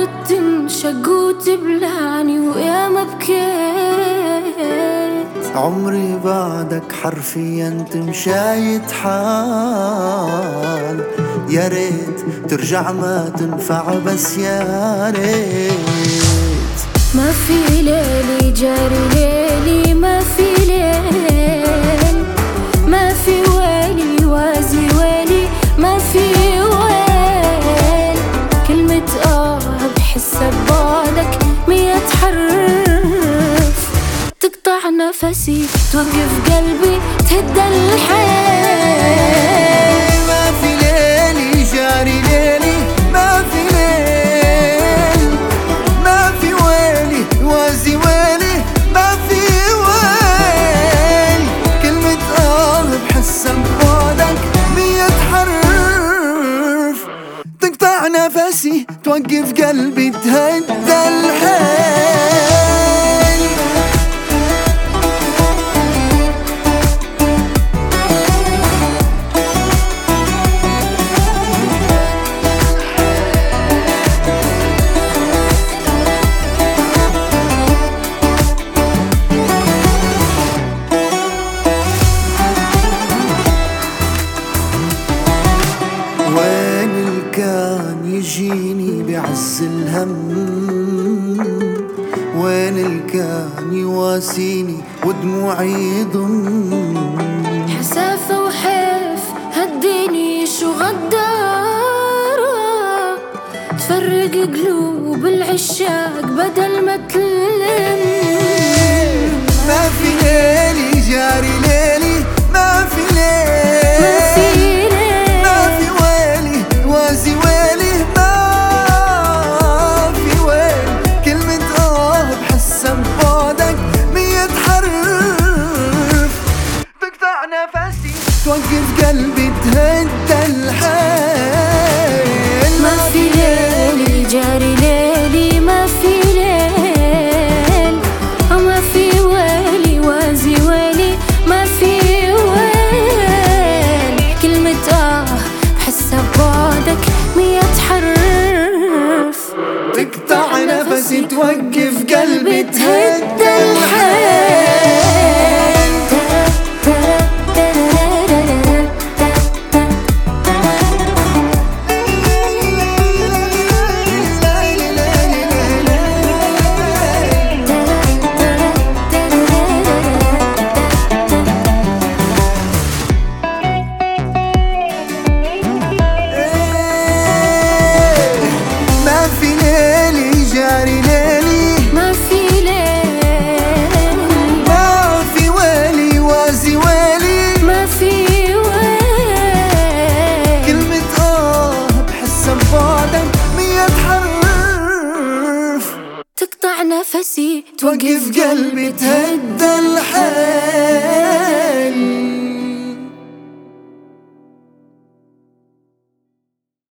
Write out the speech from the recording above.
الأرض تنشق وتبلعني ويا ما بكيت. عمري بعدك حرفيا تمشى يتحال، يا ريت ترجع ما تنفع بس يا ريت. ما في ليلي جاري ليلي، ما في ليل، ما في ويلي يوازي ويلي، ما في ويل. كلمة بحسها ببعدك 100 حرف، تقطع نفسي توقف قلبي تهد الحيل. ما في ليلي جاري ليلي، ما في ليل، ما في ويلي يوازي ويلي، ما في ويل. كلمة بحسها ببعدك 100 حرف، تقطع نفسي توقف قلبي تهد الحيل. وين الكان يجيني بعز الهم، وين الكان يواسيني ودموعي يضم. حسافة وحيف هالدنيا شو غدارة، تفرق قلوب العشاق بدل ما تلم. ما في ليلي جاري ليلي، ما في ليل، ما في ليل، ما في ويلي وازي ويلي، ما في ويل. كلمة بحسها ببعدك 100 حرف، تقطع نفسي توقف قلبي تهد الحيل. ما في ليلي جاري ليلي، ما في ليل، ما في ويلي وازي ويلي، ما في ويل. كلمة بحسها ببعدك 100 حرف، تقطع نفسي توقف قلبي تهد نفسي توقف قلبي تهد الحيل.